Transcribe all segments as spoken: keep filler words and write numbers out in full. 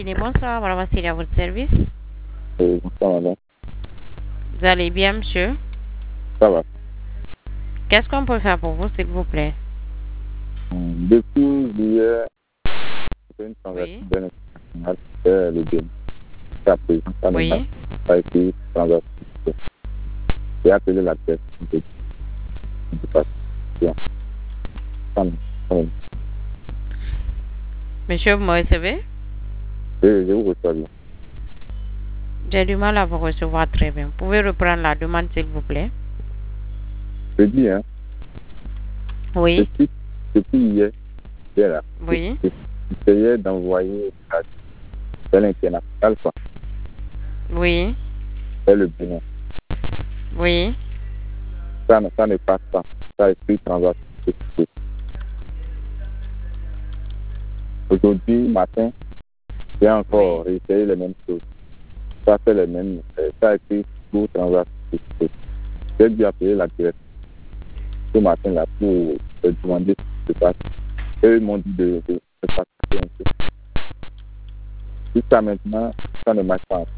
Guinée, bonsoir. Voilà, voici à votre service. Oui, bonsoir, madame. Vous allez bien, monsieur? Ça va. Qu'est-ce qu'on peut faire pour vous, s'il vous plaît? Hum, Depuis hier, j'ai une transaction Oui. bien internationale vers le bien. Jusqu'à présent, ça ne m'a Oui. pas été transaction. J'ai appelé la tête. Je ne sais pas. Bien. Ça me- ça me- Monsieur, vous me recevez? Je je vous reçois bien. J'ai du mal à vous recevoir très bien. Vous pouvez reprendre la demande, s'il vous plaît? Je dis, hein, Oui. depuis, depuis hier, hier là, Oui. j'essayais d'envoyer la vers l'international, quoi, Oui. vers le Bénin. Oui. Ça, ne- ça ne passe pas. Ça a écrit transaction. Aujourd'hui matin, j'ai encore essayé les mêmes choses. Ça fait les mêmes. euh, Ça a été pour transaction. J'ai dû appeler la direction ce matin là pour euh, demander ce qui se passe. Eux m'ont dit de, de, de passer un peu. Jusqu'à maintenant, ça ne marche pas.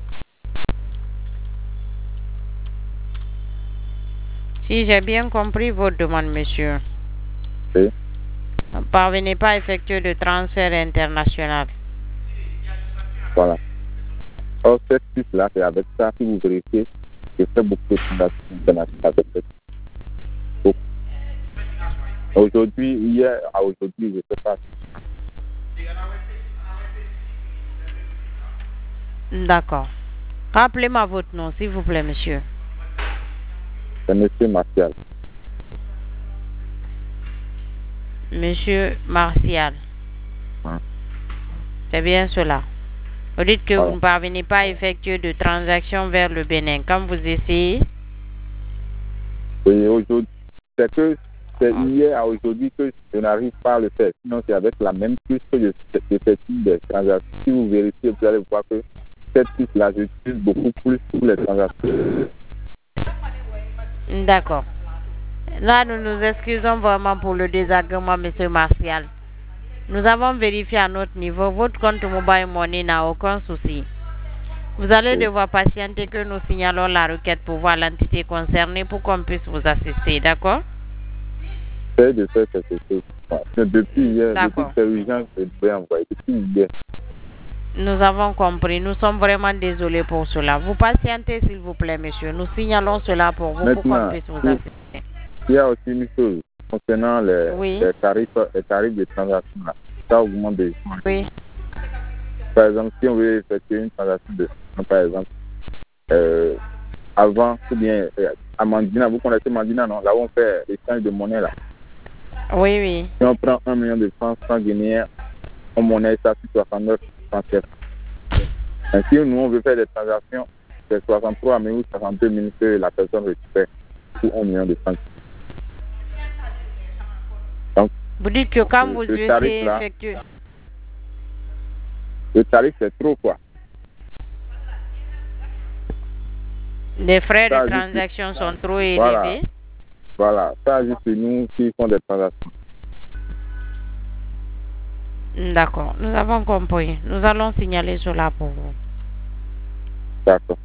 Si j'ai bien compris votre demande, monsieur, Et ne parvenez pas à effectuer de transfert international. voilà. Or, cette piste-là, c'est avec ça, si vous vérifiez, je fais beaucoup de transactions internationales avec cette piste. Aujourd'hui, hier à aujourd'hui, je ne sais pas. D'accord. Rappelez-moi votre nom, s'il vous plaît, monsieur. C'est M. Martial. Monsieur Martial. Hein. C'est bien cela. Vous dites que Voilà. vous ne parvenez pas à effectuer de transactions vers le Bénin. Quand vous essayez, Oui, aujourd'hui, c'est que c'est hier à aujourd'hui que je n'arrive pas à le faire. Sinon, c'est avec la même puce que je j'effectue des transactions. Si vous vérifiez, vous allez voir que cette puce-là, j'utilise beaucoup plus pour les transactions. d'accord. Là, nous nous excusons vraiment pour le désagrément, monsieur Martial. Nous avons vérifié à notre niveau. Votre compte Mobile Money n'a aucun souci. Vous allez Oui. devoir patienter que nous signalons la requête pour voir l'entité concernée pour qu'on puisse vous assister, d'accord? J'essaie de faire quelque chose. Ouais. Depuis hier, depuis D'accord. que c'est urgent, je devais envoyer. Depuis hier. Nous avons compris. Nous sommes vraiment désolés pour cela. Vous patientez, s'il vous plaît, monsieur. Nous signalons cela pour vous pour qu'on Maintenant, puisse vous pour- assister. il y a aussi une chose concernant les, Oui. les tarifs, les tarifs de transaction. Là. Ça augmente des fois. Oui. Par exemple, si on veut effectuer une transaction de, par exemple, euh, avant, ou bien euh, à Mandina, vous connaissez Mandina, non? Là où on fait l'échange de monnaie, là. Oui, oui. Si on prend un million de francs, francs guinéens, on monnaie ça sur soixante-neuf francs. Et si nous, on veut faire des transactions, c'est soixante-trois mille ou soixante-deux mille que la personne récupère pour un million de francs. Donc, Vous dites que quand le, vous le essayez tarif, là, effectuer... le tarif, c'est trop, quoi. Les frais Ça, de juste- transaction sont trop élevés. Voilà. Voilà. Ça, juste nous qui font des transactions. D'accord, nous avons compris. Nous allons signaler cela pour vous. D'accord.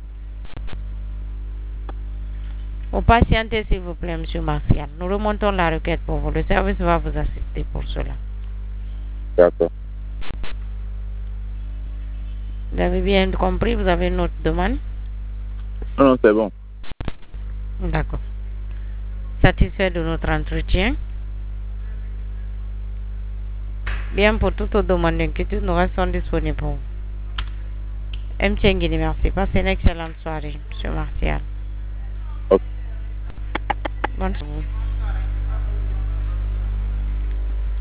Vous patientez, s'il vous plaît, monsieur Martial. Nous remontons la requête pour vous. Le service va vous assister pour cela. D'accord. Vous avez bien compris? Vous avez une autre demande? Non, non, c'est bon. D'accord. Satisfait de notre entretien? Bien, pour toute autre demande d'inquiétude, nous restons disponibles pour vous. M. Tchenguini, merci. Passez une excellente soirée, monsieur Martial. Ok. Bonne soirée.